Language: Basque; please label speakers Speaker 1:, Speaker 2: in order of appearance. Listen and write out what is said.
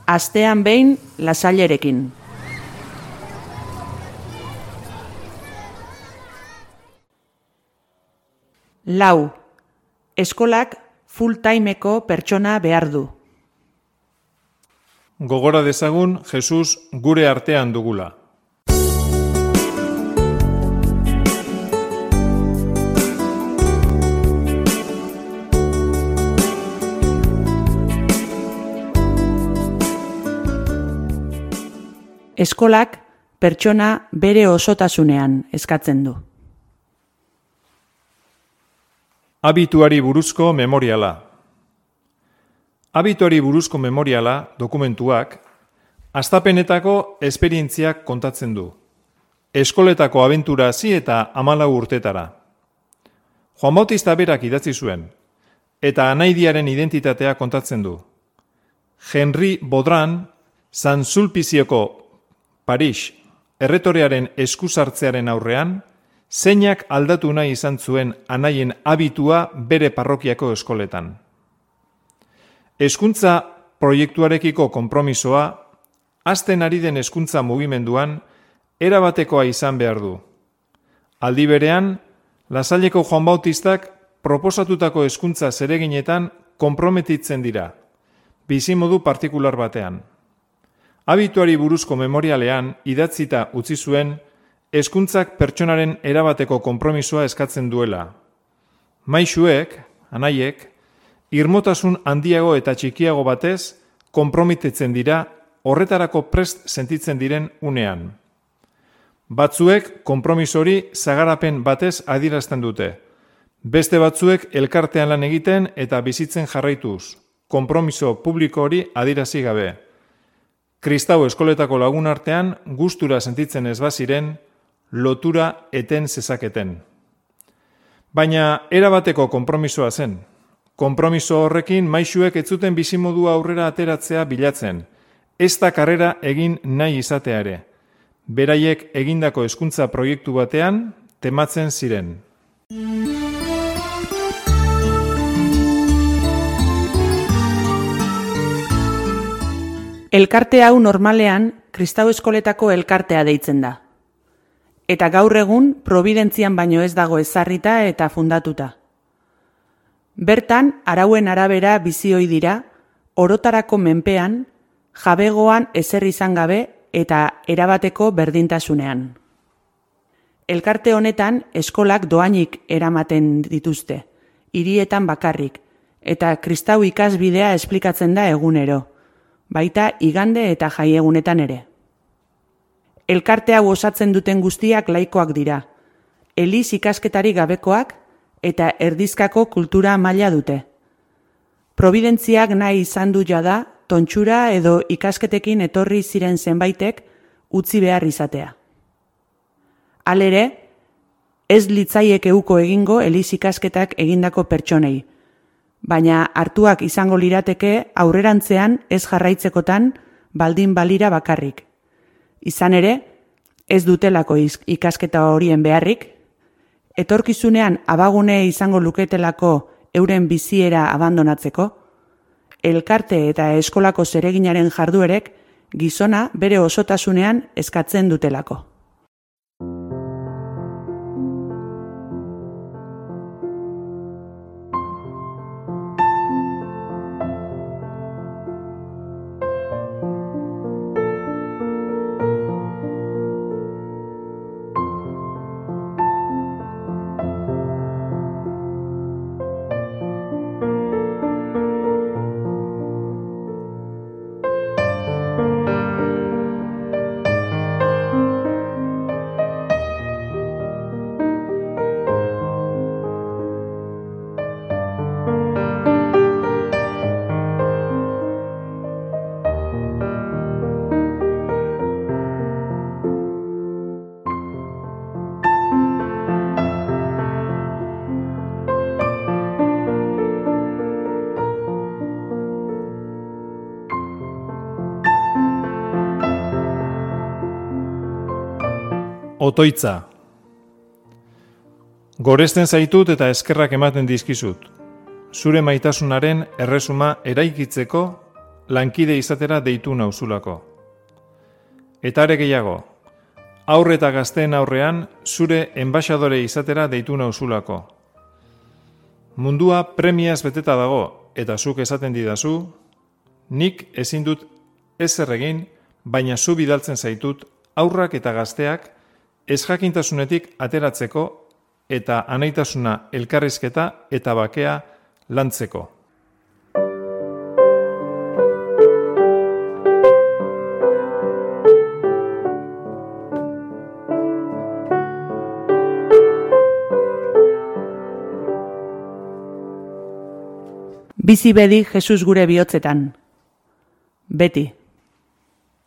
Speaker 1: astean behin lasailerekin. Lau, eskolak full-timeko pertsona behar du.
Speaker 2: Gogora dezagun Jesus gure artean dugula.
Speaker 1: Eskolak pertsona bere osotasunean eskatzen du.
Speaker 2: Habituari buruzko memoriala. Habituari buruzko memoriala dokumentuak hastapenetako esperientziak kontatzen du. Eskoletako abentura hasi eta 14 urtetara. Juan Bautista berak idatzi zuen eta anaidiaren identitatea kontatzen du. Henri Baudran, San Sulpizioko Paris erretorearen eskusartzearen aurrean, zeinak aldatu nahi izan zuen anaien habitua bere parrokiako eskoletan. Hezkuntza proiektuarekiko konpromisoa, hasten ari den hezkuntza mugimenduan, erabatekoa izan behar du. Aldi berean, Lasailleko Juan Bautistak proposatutako hezkuntza zereginetan konprometitzen dira, bizimodu partikular batean. Habituari buruzko memorialean idatzita utzi zuen hezkuntzak pertsonaren erabateko konpromisoa eskatzen duela. Maisuek, anaiek, irmotasun handiago eta txikiago batez konprometitzen dira horretarako prest sentitzen diren unean. Batzuek konpromisori zagarapen batez adierazten dute. Beste batzuek elkartean lan egiten eta bizitzen jarraituz, konpromiso publiko hori adierazi gabe. Kristau eskoletako lagun artean gustura sentitzen ez baziren, lotura eten zezaketen. Baina erabateko konpromisoa zen. Konpromiso horrekin maisuek ez zuten bizimodua aurrera ateratzea bilatzen, ez da karrera egin nahi izatea ere. Beraiek egindako hezkuntza proiektu batean tematzen ziren.
Speaker 1: Elkarte hau normalean Kristau eskoletako elkartea deitzen da. Eta gaur egun Probidentzian baino ez dago ezarrita eta fundatuta. Bertan, arauen arabera bizi ohi dira, orotarako menpean, jabegoan ezer izan gabe eta erabateko berdintasunean. Elkarte honetan eskolak dohainik eramaten dituzte, hirietan bakarrik, eta Kristau ikasbidea esplikatzen da egunero, baita igande eta jaiegunetan ere. Elkarte hau osatzen duten guztiak laikoak dira, eliz ikasketari gabekoak eta erdizkako kultura maila dute. Probidentziak nahi izan du jada, tontxura edo ikasketekin etorri ziren zenbaitek utzi behar izatea. Halere, ez litzaiek euko egingo eliz ikasketak egindako pertsonei, baina hartuak izango lirateke aurrerantzean ez jarraitzekotan baldin balira bakarrik. Izan ere, ez dutelako ikasketa horien beharrik, etorkizunean abagune izango luketelako euren biziera abandonatzeko, elkarte eta eskolako zereginaren jarduerek gizona bere osotasunean eskatzen dutelako.
Speaker 2: Otoitza. Goresten zaitut eta eskerrak ematen dizkizut. Zure maitasunaren erresuma eraikitzeko lankide izatera deitu nauzulako. Eta are gehiago, haur eta gazteen aurrean zure enbaxadore izatera deitu nauzulako. Mundua premiaz beteta dago, eta zuk esaten didazu, nik ezin dut ezer egin, baina zu bidaltzen zaitut haurrak eta gazteak ezjakintasunetik ateratzeko eta anaitasuna elkarrizketa eta bakea lantzeko.
Speaker 1: Bizi bedi Jesus gure bihotzetan. Beti.